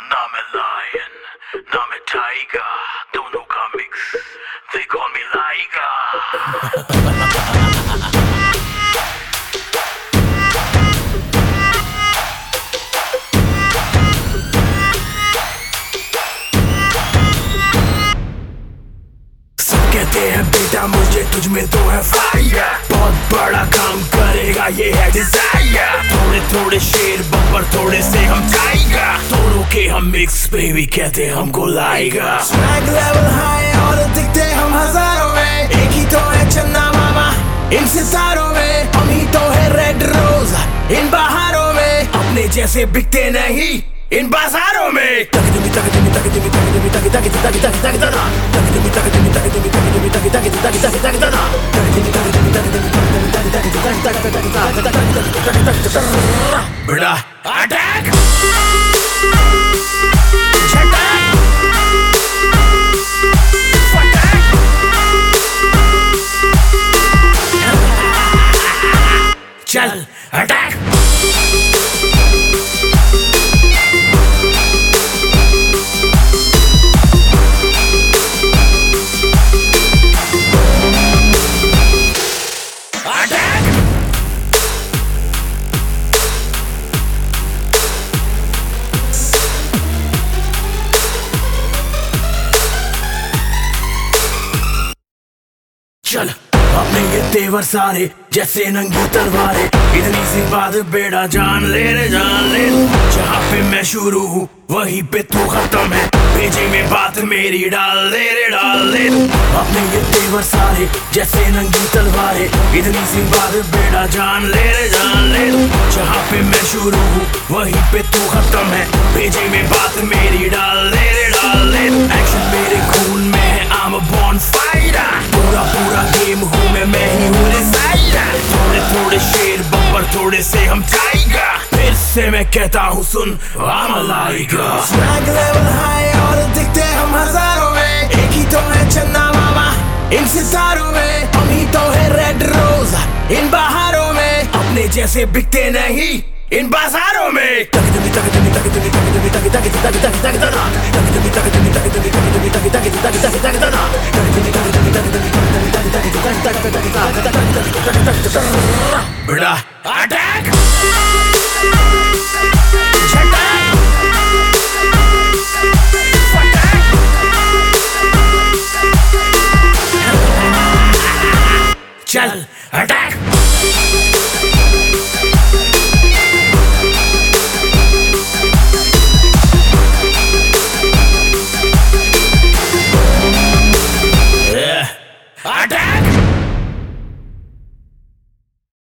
ना मैं लायन ना मैं टाइगर, दोनों का मिक्स, they call me लाइगा। कहते हैं बेटा मुझे तुझ में तो है फायर, बहुत बड़ा काम करेगा ये है डिजायर। थोड़े थोड़े शेर बब्बर, थोड़े से हम टाइगर, दोनों के हम मिक्स बेबी कहते हैं हमको लाइगा। स्वैग लेवल हाई और दिखते हम हजारों में, एक ही तो है चन्ना मामा इन सितारों में, हम ही तो है रेड रोज इन बहारों में, अपने जैसे बिकते नहीं इन बाजारों में। बड़ा अटैक चल अटैक। चल अपने ये तेवर सारे जैसे नंगी तलवारें, इतनी सी बात बेड़ा जान ले रे जान ले। जहाँ पे मैं शुरू हूँ वहीं पे तू खत्म है, भेजे में बात मेरी डाल दे रे डाल दे। अपने ये तेवर सारे जैसे नंगी तलवारें, इतनी सी बात बेड़ा जान ले रे जान ले। जहाँ पे मैं शुरू हूँ वहीं पे तू खत्म है, भेजे में बात मेरी डाल दे रे डाल दे। एक्शन मेरे खून में है, I'm a bonfire, पूरा पूरा गेम हूँ मैं ही हूँ डिजाइनर। थोड़े थोड़े शेर बब्बर, थोड़े से हम टाइगर, फिर से मैं कहता हूँ सुन I'm a लाइगा। स्वैग लेवल हाई और दिखते हम हजारों में, एक ही तो है चन्ना मामा इन सितारों में, हम ही तो है रेड रोज इन बहारों में, अपने जैसे बिकते नहीं इन बाजारों में। बड़ा अटैक